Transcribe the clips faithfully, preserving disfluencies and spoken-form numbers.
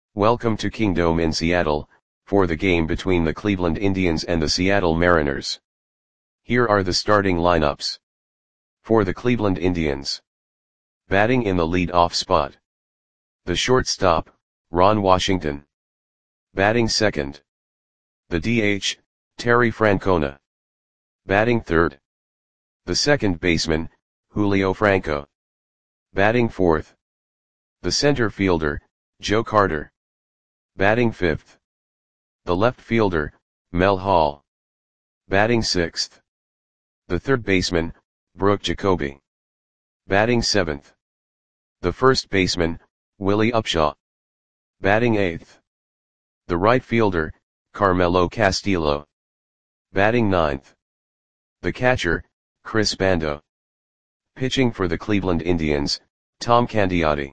Welcome to Kingdome in Seattle, for the game between the Cleveland Indians and the Seattle Mariners. Here are the starting lineups. For the Cleveland Indians. Batting in the lead-off spot. The shortstop, Ron Washington. Batting second. The D H, Terry Francona. Batting third. The second baseman, Julio Franco. Batting fourth. The center fielder, Joe Carter. Batting fifth. The left fielder, Mel Hall. Batting sixth. The third baseman, Brooke Jacoby. Batting seventh. The first baseman, Willie Upshaw. Batting eighth. The right fielder, Carmelo Castillo. Batting ninth. The catcher, Chris Bando. Pitching for the Cleveland Indians, Tom Candiotti.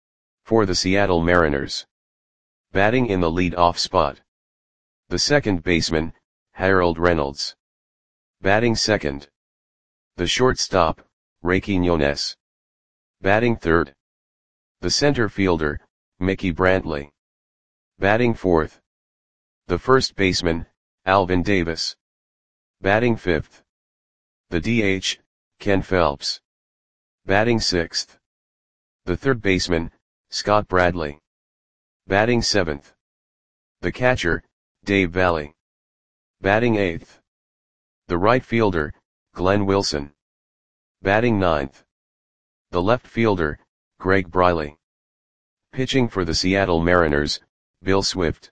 For the Seattle Mariners. Batting in the lead-off spot. The second baseman, Harold Reynolds. Batting second. The shortstop, Ray Quiñones. Batting third. The center fielder, Mickey Brantley. Batting fourth. The first baseman, Alvin Davis. Batting fifth. The D H, Ken Phelps. Batting sixth. The third baseman, Scott Bradley. Batting seventh. The catcher, Dave Valle. Batting eighth. The right fielder, Glenn Wilson. Batting ninth. The left fielder, Greg Briley. Pitching for the Seattle Mariners, Bill Swift.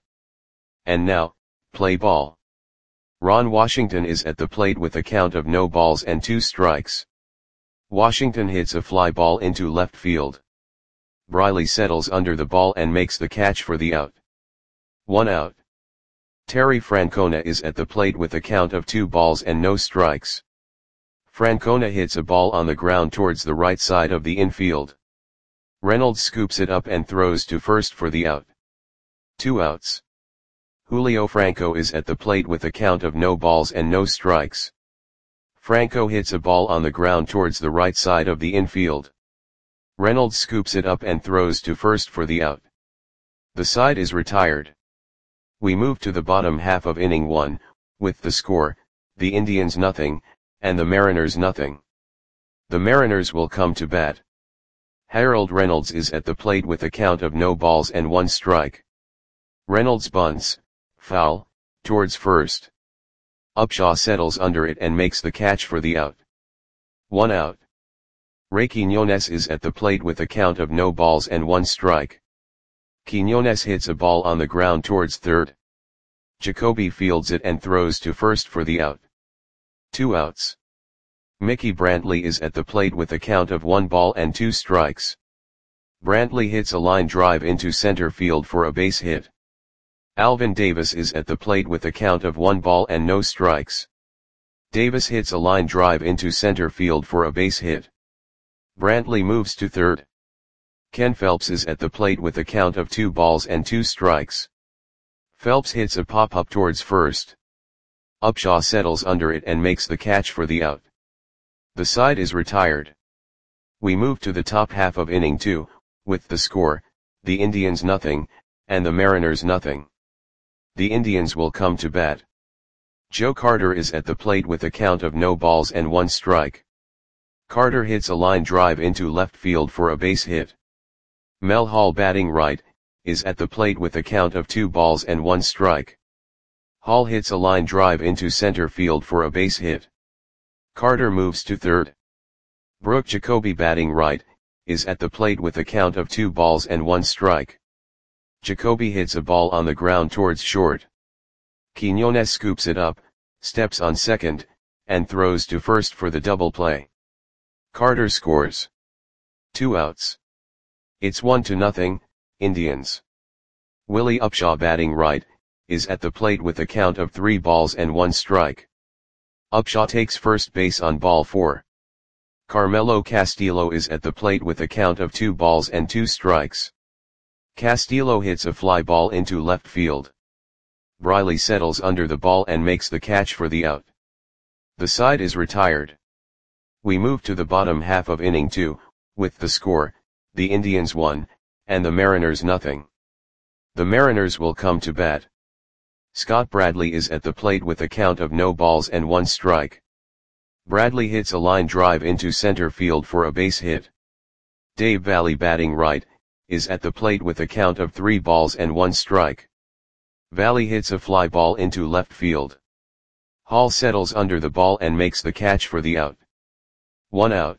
And now, play ball. Ron Washington is at the plate with a count of no balls and two strikes. Washington hits a fly ball into left field. Briley settles under the ball and makes the catch for the out. One out. Terry Francona is at the plate with a count of two balls and no strikes. Francona hits a ball on the ground towards the right side of the infield. Reynolds scoops it up and throws to first for the out. Two outs. Julio Franco is at the plate with a count of no balls and no strikes. Franco hits a ball on the ground towards the right side of the infield. Reynolds scoops it up and throws to first for the out. The side is retired. We move to the bottom half of inning one, with the score, the Indians nothing, and the Mariners nothing. The Mariners will come to bat. Harold Reynolds is at the plate with a count of no balls and one strike. Reynolds bunts, foul, towards first. Upshaw settles under it and makes the catch for the out. One out. Ray Quiñones is at the plate with a count of no balls and one strike. Quiñones hits a ball on the ground towards third. Jacoby fields it and throws to first for the out. Two outs. Mickey Brantley is at the plate with a count of one ball and two strikes. Brantley hits a line drive into center field for a base hit. Alvin Davis is at the plate with a count of one ball and no strikes. Davis hits a line drive into center field for a base hit. Brantley moves to third. Ken Phelps is at the plate with a count of two balls and two strikes. Phelps hits a pop-up towards first. Upshaw settles under it and makes the catch for the out. The side is retired. We move to the top half of inning two, with the score, the Indians nothing, and the Mariners nothing. The Indians will come to bat. Joe Carter is at the plate with a count of no balls and one strike. Carter hits a line drive into left field for a base hit. Mel Hall, batting right, is at the plate with a count of two balls and one strike. Hall hits a line drive into center field for a base hit. Carter moves to third. Brooke Jacoby, batting right, is at the plate with a count of two balls and one strike. Jacoby hits a ball on the ground towards short. Quiñones scoops it up, steps on second, and throws to first for the double play. Carter scores. Two outs. It's one to nothing, Indians. Willie Upshaw, batting right, is at the plate with a count of three balls and one strike. Upshaw takes first base on ball four. Carmelo Castillo is at the plate with a count of two balls and two strikes. Castillo hits a fly ball into left field. Briley settles under the ball and makes the catch for the out. The side is retired. We move to the bottom half of inning two, with the score, the Indians one, and the Mariners nothing. The Mariners will come to bat. Scott Bradley is at the plate with a count of no balls and one strike. Bradley hits a line drive into center field for a base hit. Dave Valle, batting right, is at the plate with a count of three balls and one strike. Valle hits a fly ball into left field. Hall settles under the ball and makes the catch for the out. One out.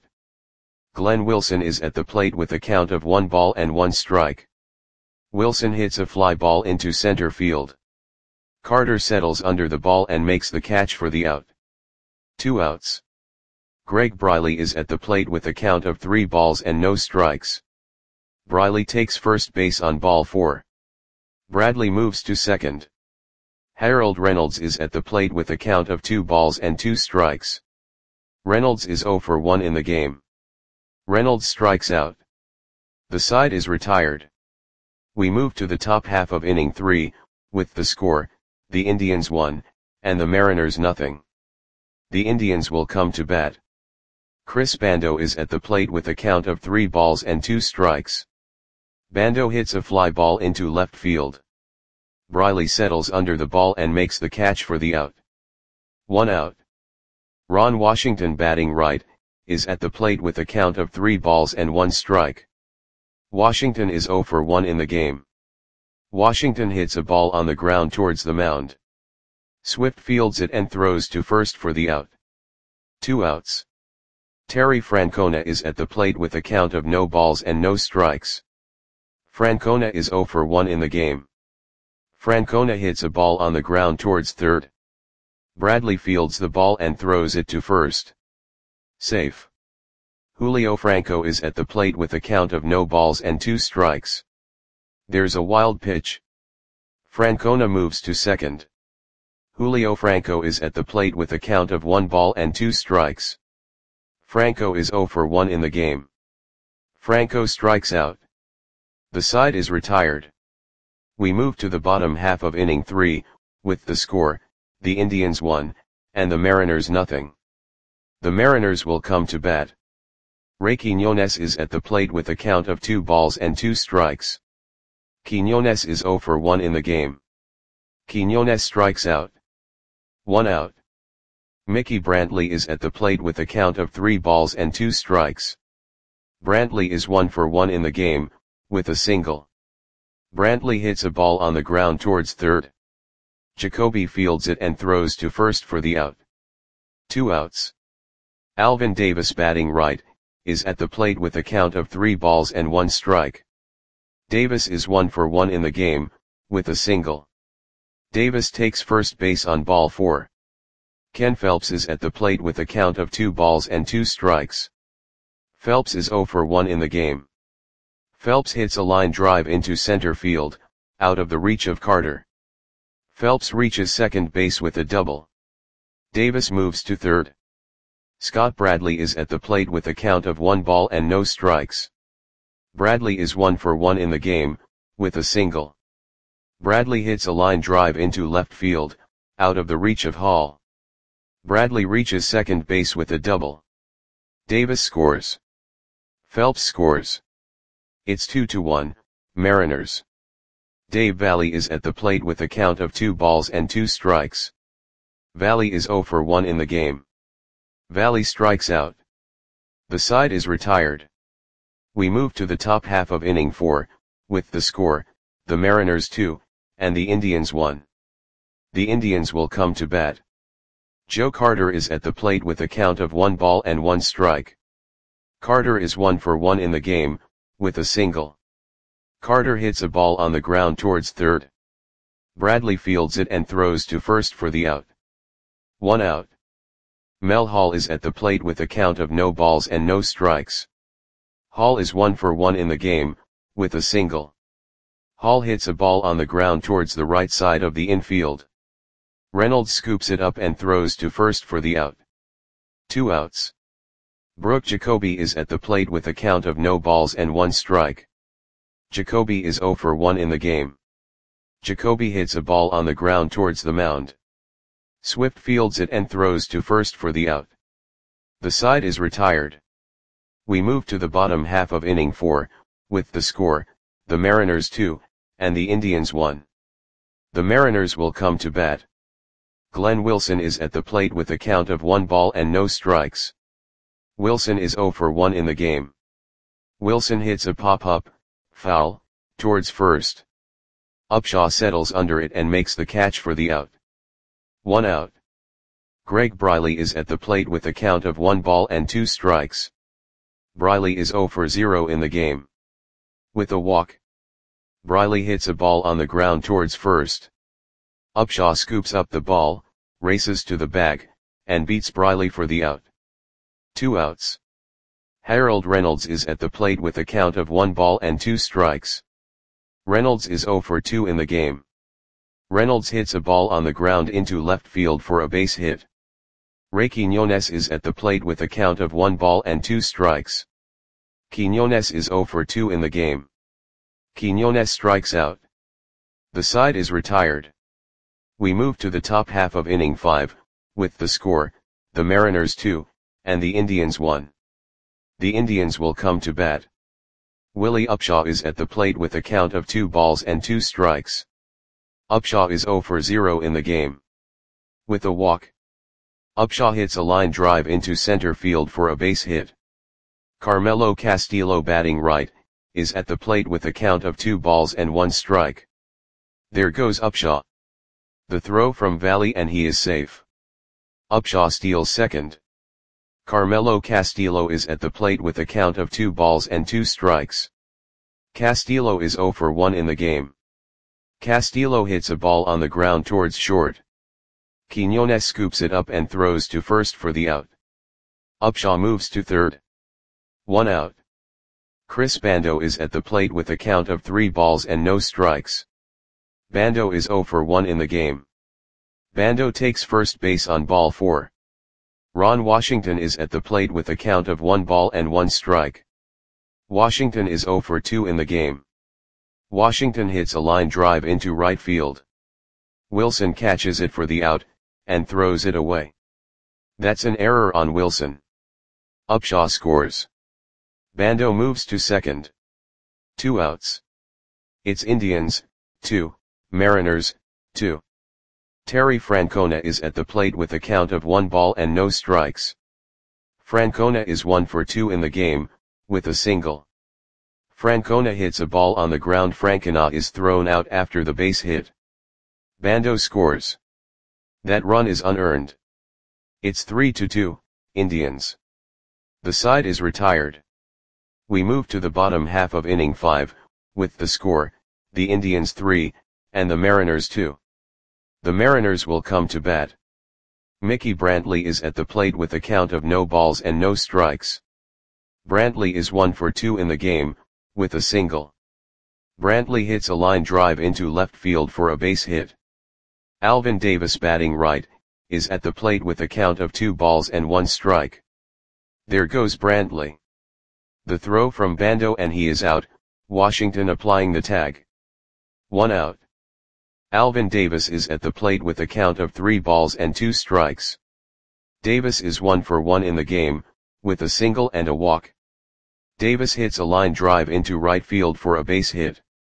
Glenn Wilson is at the plate with a count of one ball and one strike. Wilson hits a fly ball into center field. Carter settles under the ball and makes the catch for the out. Two outs. Greg Briley is at the plate with a count of three balls and no strikes. Briley takes first base on ball four. Bradley moves to second. Harold Reynolds is at the plate with a count of two balls and two strikes. Reynolds is oh for one in the game. Reynolds strikes out. The side is retired. We move to the top half of inning three, with the score, the Indians one, and the Mariners nothing. The Indians will come to bat. Chris Bando is at the plate with a count of three balls and two strikes. Bando hits a fly ball into left field. Briley settles under the ball and makes the catch for the out. One out. Ron Washington, batting right, is at the plate with a count of three balls and one strike. Washington is oh for one in the game. Washington hits a ball on the ground towards the mound. Swift fields it and throws to first for the out. Two outs. Terry Francona is at the plate with a count of no balls and no strikes. Francona is oh for one in the game. Francona hits a ball on the ground towards third. Bradley fields the ball and throws it to first. Safe. Julio Franco is at the plate with a count of no balls and two strikes. There's a wild pitch. Francona moves to second. Julio Franco is at the plate with a count of one ball and two strikes. Franco is oh for one in the game. Franco strikes out. The side is retired. We move to the bottom half of inning three, with the score, the Indians one, and the Mariners nothing. The Mariners will come to bat. Ray Quiñones is at the plate with a count of two balls and two strikes. Quiñones is oh for one in the game. Quiñones strikes out. One out. Mickey Brantley is at the plate with a count of three balls and two strikes. Brantley is one for one in the game, with a single. Brantley hits a ball on the ground towards third. Jacoby fields it and throws to first for the out. Two outs. Alvin Davis, batting right, is at the plate with a count of three balls and one strike. Davis is one for one in the game, with a single. Davis takes first base on ball four. Ken Phelps is at the plate with a count of two balls and two strikes. Phelps is oh for one in the game. Phelps hits a line drive into center field, out of the reach of Carter. Phelps reaches second base with a double. Davis moves to third. Scott Bradley is at the plate with a count of one ball and no strikes. Bradley is one for one in the game, with a single. Bradley hits a line drive into left field, out of the reach of Hall. Bradley reaches second base with a double. Davis scores. Phelps scores. It's two to one, Mariners. Dave Valle is at the plate with a count of two balls and two strikes. Valle is oh for one in the game. Valle strikes out. The side is retired. We move to the top half of inning four, with the score, the Mariners two, and the Indians one. The Indians will come to bat. Joe Carter is at the plate with a count of one ball and one strike. Carter is one for one in the game, with a single. Carter hits a ball on the ground towards third. Bradley fields it and throws to first for the out. One out. Mel Hall is at the plate with a count of no balls and no strikes. Hall is one for one in the game, with a single. Hall hits a ball on the ground towards the right side of the infield. Reynolds scoops it up and throws to first for the out. Two outs. Brooke Jacoby is at the plate with a count of no balls and one strike. Jacoby is oh for one in the game. Jacoby hits a ball on the ground towards the mound. Swift fields it and throws to first for the out. The side is retired. We move to the bottom half of inning four, with the score, the Mariners two, and the Indians one. The Mariners will come to bat. Glenn Wilson is at the plate with a count of one ball and no strikes. Wilson is zero for one in the game. Wilson hits a pop-up, foul, towards first. Upshaw settles under it and makes the catch for the out. One out. Greg Briley is at the plate with a count of one ball and two strikes. Briley is zero for zero in the game. With a walk, Briley hits a ball on the ground towards first. Upshaw scoops up the ball, races to the bag, and beats Briley for the out. Two outs. Harold Reynolds is at the plate with a count of one ball and two strikes. Reynolds is zero for two in the game. Reynolds hits a ball on the ground into left field for a base hit. Ray Quiñones is at the plate with a count of one ball and two strikes. Quiñones is zero for two in the game. Quiñones strikes out. The side is retired. We move to the top half of inning five, with the score, the Mariners two, and the Indians one. The Indians will come to bat. Willie Upshaw is at the plate with a count of two balls and two strikes. Upshaw is zero for zero in the game. With a walk, Upshaw hits a line drive into center field for a base hit. Carmelo Castillo, batting right, is at the plate with a count of two balls and one strike. There goes Upshaw. The throw from Valley and he is safe. Upshaw steals second. Carmelo Castillo is at the plate with a count of two balls and two strikes. Castillo is zero for one in the game. Castillo hits a ball on the ground towards short. Quiñones scoops it up and throws to first for the out. Upshaw moves to third. One out. Chris Bando is at the plate with a count of three balls and no strikes. Bando is zero for one in the game. Bando takes first base on ball four. Ron Washington is at the plate with a count of one ball and one strike. Washington is zero for two in the game. Washington hits a line drive into right field. Wilson catches it for the out, and throws it away. That's an error on Wilson. Upshaw scores. Bando moves to second. Two outs. It's Indians, two, Mariners, two. Terry Francona is at the plate with a count of one ball and no strikes. Francona is one for two in the game, with a single. Francona hits a ball on the ground. Francona is thrown out after the base hit. Bando scores. That run is unearned. It's three to two, Indians. The side is retired. We move to the bottom half of inning five, with the score, the Indians three, and the Mariners two. The Mariners will come to bat. Mickey Brantley is at the plate with a count of no balls and no strikes. Brantley is one for two in the game, with a single. Brantley hits a line drive into left field for a base hit. Alvin Davis, batting right, is at the plate with a count of two balls and one strike. There goes Brantley. The throw from Bando and he is out, Washington applying the tag. One out. Alvin Davis is at the plate with a count of three balls and two strikes. Davis is one for one in the game, with a single and a walk. Davis hits a line drive into right field for a base hit.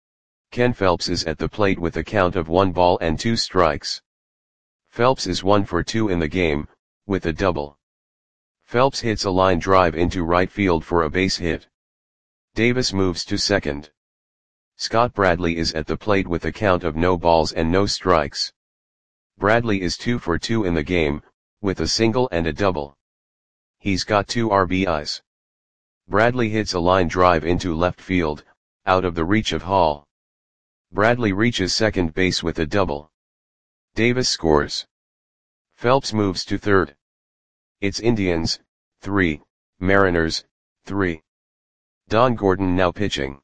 Ken Phelps is at the plate with a count of one ball and two strikes. Phelps is one for two in the game, with a double. Phelps hits a line drive into right field for a base hit. Davis moves to second. Scott Bradley is at the plate with a count of no balls and no strikes. Bradley is two for two in the game, with a single and a double. He's got two R B Is. Bradley hits a line drive into left field, out of the reach of Hall. Bradley reaches second base with a double. Davis scores. Phelps moves to third. It's Indians, three, Mariners, three. Don Gordon now pitching.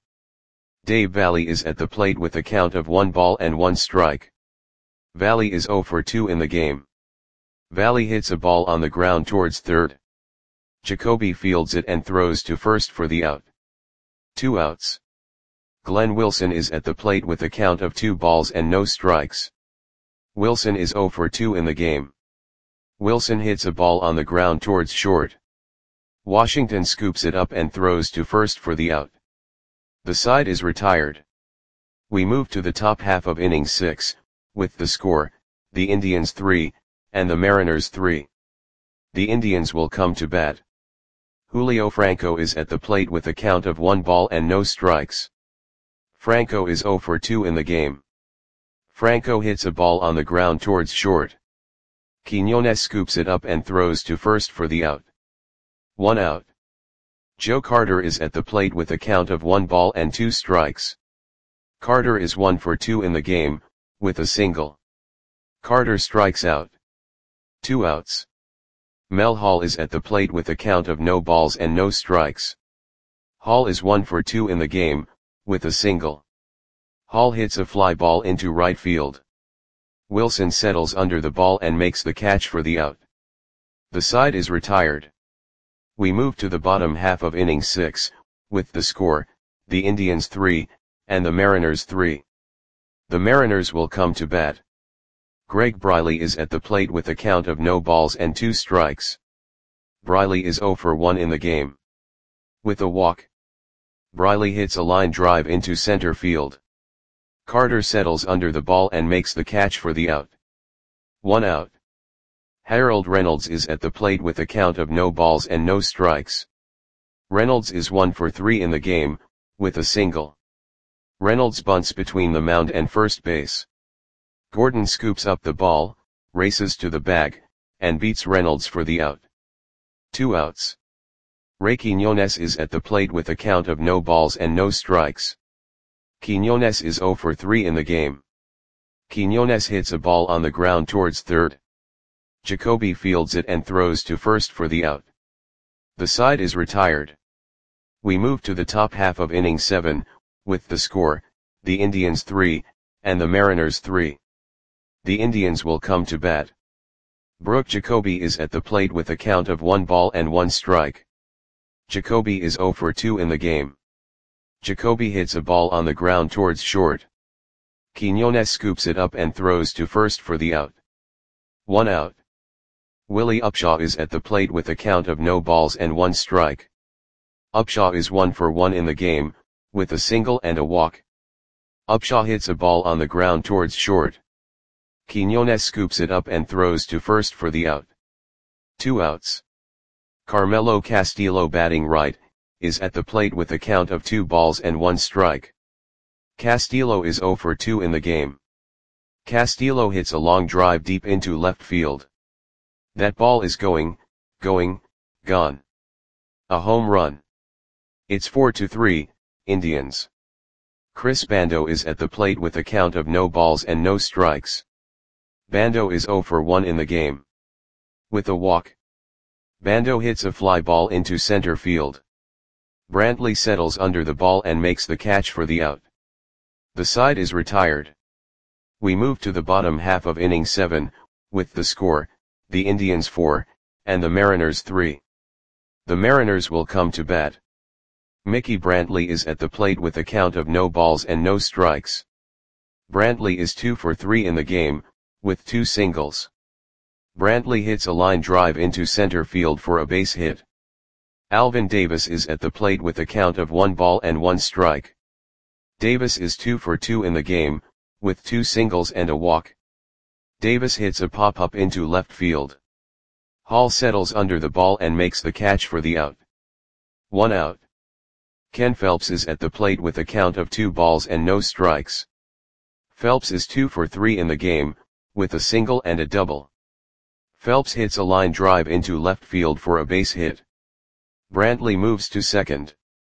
Dave Valley is at the plate with a count of one ball and one strike. Valley is zero for two in the game. Valley hits a ball on the ground towards third. Jacoby fields it and throws to first for the out. Two outs. Glenn Wilson is at the plate with a count of two balls and no strikes. Wilson is zero for two in the game. Wilson hits a ball on the ground towards short. Washington scoops it up and throws to first for the out. The side is retired. We move to the top half of inning six, with the score, the Indians three, and the Mariners three. The Indians will come to bat. Julio Franco is at the plate with a count of one ball and no strikes. Franco is zero for two in the game. Franco hits a ball on the ground towards short. Quiñones scoops it up and throws to first for the out. One out. Joe Carter is at the plate with a count of one ball and two strikes. Carter is one for two in the game, with a single. Carter strikes out. Two outs. Mel Hall is at the plate with a count of no balls and no strikes. Hall is one for two in the game, with a single. Hall hits a fly ball into right field. Wilson settles under the ball and makes the catch for the out. The side is retired. We move to the bottom half of inning six, with the score, the Indians three, and the Mariners three. The Mariners will come to bat. Greg Briley is at the plate with a count of no balls and two strikes. Briley is zero for one in the game. With a walk. Briley hits a line drive into center field. Carter settles under the ball and makes the catch for the out. One out. Harold Reynolds is at the plate with a count of no balls and no strikes. Reynolds is one for three in the game, with a single. Reynolds bunts between the mound and first base. Gordon scoops up the ball, races to the bag, and beats Reynolds for the out. Two outs. Ray Quiñones is at the plate with a count of no balls and no strikes. Quiñones is zero for three in the game. Quiñones hits a ball on the ground towards third. Jacoby fields it and throws to first for the out. The side is retired. We move to the top half of inning seven, with the score, the Indians three, and the Mariners three. The Indians will come to bat. Brooke Jacoby is at the plate with a count of one ball and one strike. Jacoby is zero for two in the game. Jacoby hits a ball on the ground towards short. Quiñones scoops it up and throws to first for the out. One out. Willie Upshaw is at the plate with a count of no balls and one strike. Upshaw is one for one in the game, with a single and a walk. Upshaw hits a ball on the ground towards short. Quiñones scoops it up and throws to first for the out. Two outs. Carmelo Castillo, batting right, is at the plate with a count of two balls and one strike. Castillo is zero for two in the game. Castillo hits a long drive deep into left field. That ball is going, going, gone. A home run. It's four to three, Indians. Chris Bando is at the plate with a count of no balls and no strikes. Bando is zero for one in the game. With a walk. Bando hits a fly ball into center field. Brantley settles under the ball and makes the catch for the out. The side is retired. We move to the bottom half of inning seven, with the score, the Indians four, and the Mariners three. The Mariners will come to bat. Mickey Brantley is at the plate with a count of no balls and no strikes. Brantley is two for three in the game, with two singles. Brantley hits a line drive into center field for a base hit. Alvin Davis is at the plate with a count of one ball and one strike. Davis is two for two in the game, with two singles and a walk. Davis hits a pop-up into left field. Hall settles under the ball and makes the catch for the out. One out. Ken Phelps is at the plate with a count of two balls and no strikes. Phelps is two for three in the game, with a single and a double. Phelps hits a line drive into left field for a base hit. Brantley moves to second.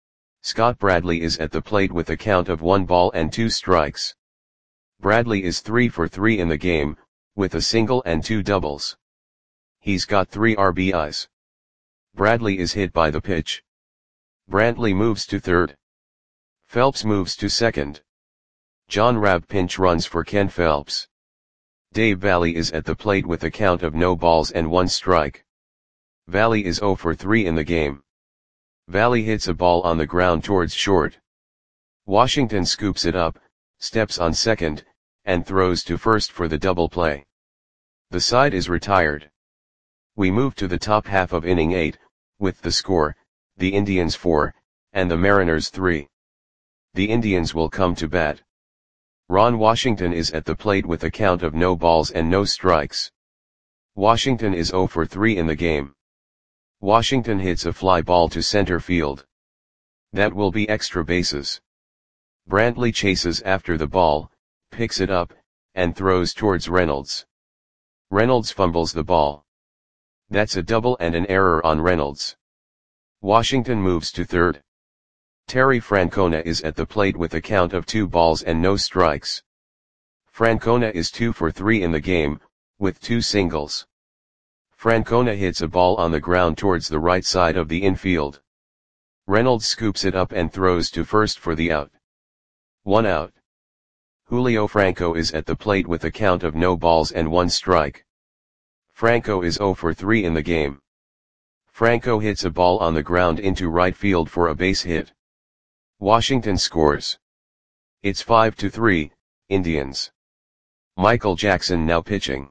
Scott Bradley is at the plate with a count of one ball and two strikes. Bradley is three for three in the game, with a single and two doubles. He's got three R B Is. Bradley is hit by the pitch. Brantley moves to third. Phelps moves to second. John Rabb pinch runs for Ken Phelps. Dave Valley is at the plate with a count of no balls and one strike. Valley is zero for three in the game. Valley hits a ball on the ground towards short. Washington scoops it up, steps on second, and throws to first for the double play. The side is retired. We move to the top half of inning eight, with the score, the Indians four, and the Mariners three. The Indians will come to bat. Ron Washington is at the plate with a count of no balls and no strikes. Washington is zero for three in the game. Washington hits a fly ball to center field. That will be extra bases. Brantley chases after the ball, picks it up, and throws towards Reynolds. Reynolds fumbles the ball. That's a double and an error on Reynolds. Washington moves to third. Terry Francona is at the plate with a count of two balls and no strikes. Francona is two for three in the game, with two singles. Francona hits a ball on the ground towards the right side of the infield. Reynolds scoops it up and throws to first for the out. One out. Julio Franco is at the plate with a count of no balls and one strike. Franco is zero for three in the game. Franco hits a ball on the ground into right field for a base hit. Washington scores. It's five to three, Indians. Michael Jackson now pitching.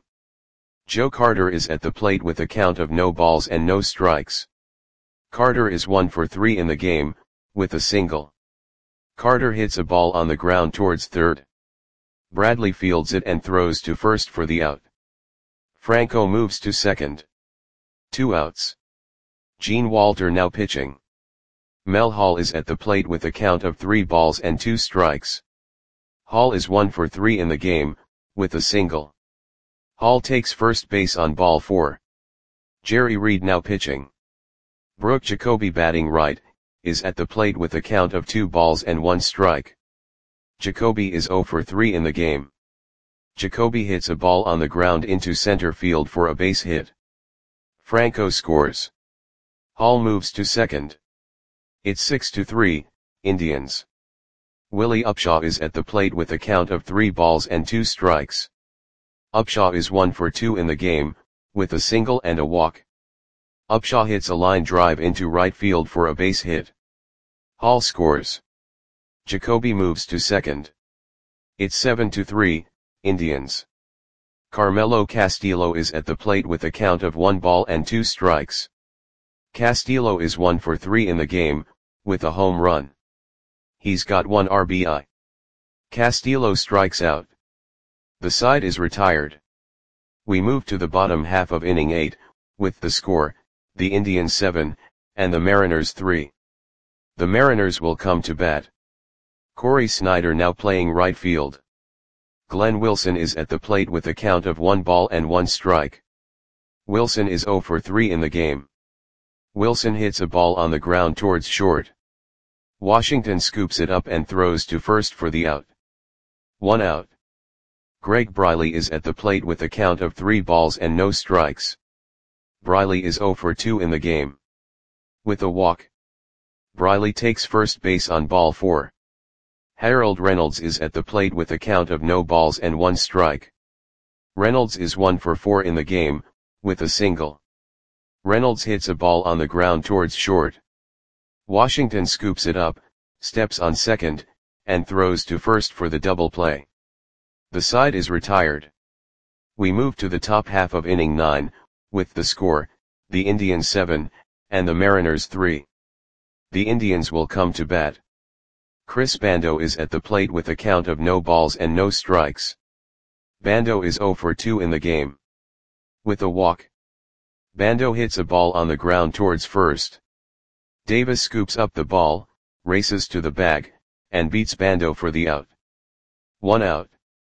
Joe Carter is at the plate with a count of no balls and no strikes. Carter is one for three in the game, with a single. Carter hits a ball on the ground towards third. Bradley fields it and throws to first for the out. Franco moves to second. Two outs. Gene Walter now pitching. Mel Hall is at the plate with a count of three balls and two strikes. Hall is one for three in the game, with a single. Hall takes first base on ball four. Jerry Reed now pitching. Brooke Jacoby batting right, is at the plate with a count of two balls and one strike. Jacoby is zero for three in the game. Jacoby hits a ball on the ground into center field for a base hit. Franco scores. Hall moves to second. It's six to three, Indians. Willie Upshaw is at the plate with a count of three balls and two strikes. Upshaw is one for two in the game, with a single and a walk. Upshaw hits a line drive into right field for a base hit. Hall scores. Jacoby moves to second. It's seven to three, Indians. Carmelo Castillo is at the plate with a count of one ball and two strikes. Castillo is one for three in the game, with a home run. He's got one R B I. Castillo strikes out. The side is retired. We move to the bottom half of inning eight, with the score, the Indians seven, and the Mariners three. The Mariners will come to bat. Corey Snyder now playing right field. Glenn Wilson is at the plate with a count of one ball and one strike. Wilson is zero for three in the game. Wilson hits a ball on the ground towards short. Washington scoops it up and throws to first for the out. One out. Greg Briley is at the plate with a count of three balls and no strikes. Briley is zero for two in the game. With a walk. Briley takes first base on ball four. Harold Reynolds is at the plate with a count of no balls and one strike. Reynolds is one for four in the game, with a single. Reynolds hits a ball on the ground towards short. Washington scoops it up, steps on second, and throws to first for the double play. The side is retired. We move to the top half of inning nine, with the score, the Indians seven, and the Mariners three. The Indians will come to bat. Chris Bando is at the plate with a count of no balls and no strikes. Bando is zero for two in the game. With a walk. Bando hits a ball on the ground towards first. Davis scoops up the ball, races to the bag, and beats Bando for the out. One out.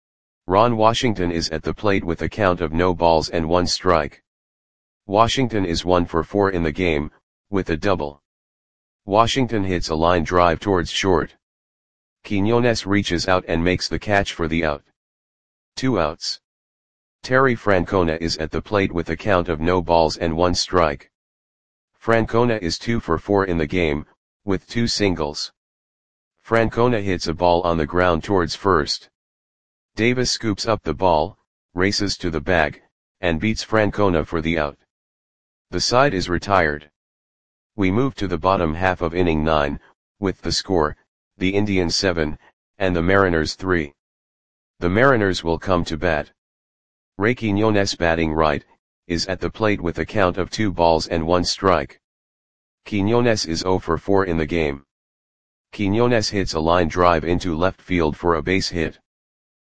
Ron Washington is at the plate with a count of no balls and one strike. Washington is one for four in the game, with a double. Washington hits a line drive towards short. Quinones reaches out and makes the catch for the out. Two outs. Terry Francona is at the plate with a count of no balls and one strike. Francona is two for four in the game, with two singles. Francona hits a ball on the ground towards first. Davis scoops up the ball, races to the bag, and beats Francona for the out. The side is retired. We move to the bottom half of inning nine, with the score, the Indians seven, and the Mariners three. The Mariners will come to bat. Ray Quinones batting right, is at the plate with a count of two balls and one strike. Quinones is zero for four in the game. Quinones hits a line drive into left field for a base hit.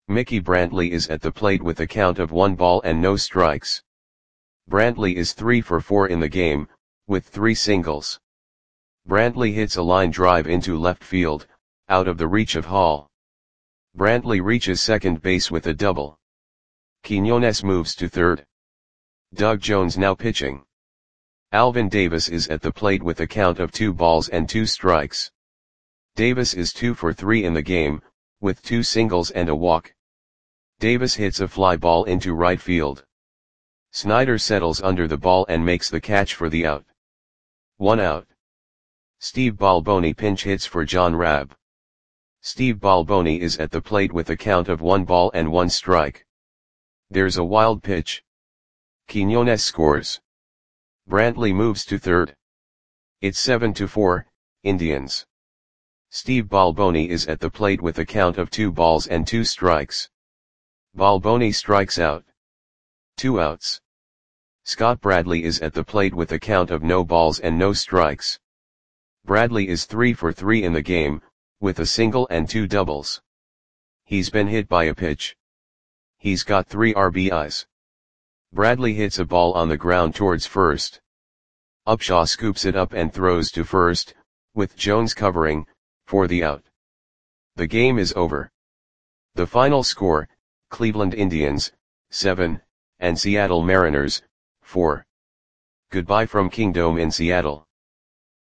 Mickey Brantley is at the plate with a count of one ball and no strikes. Brantley is three for four in the game, with three singles. Brantley hits a line drive into left field, out of the reach of Hall. Brantley reaches second base with a double. Quiñones moves to third. Doug Jones now pitching. Alvin Davis is at the plate with a count of two balls and two strikes. Davis is two for three in the game, with two singles and a walk. Davis hits a fly ball into right field. Snyder settles under the ball and makes the catch for the out. One out. Steve Balboni pinch hits for John Rabb. Steve Balboni is at the plate with a count of one ball and one strike. There's a wild pitch. Quiñones scores. Brantley moves to third. It's seven to four, Indians. Steve Balboni is at the plate with a count of two balls and two strikes. Balboni strikes out. Two outs. Scott Bradley is at the plate with a count of no balls and no strikes. Bradley is three for three in the game, with a single and two doubles. He's been hit by a pitch. He's got three R B Is. Bradley hits a ball on the ground towards first. Upshaw scoops it up and throws to first, with Jones covering, for the out. The game is over. The final score, Cleveland Indians, seven, and Seattle Mariners, four. Goodbye from Kingdome in Seattle.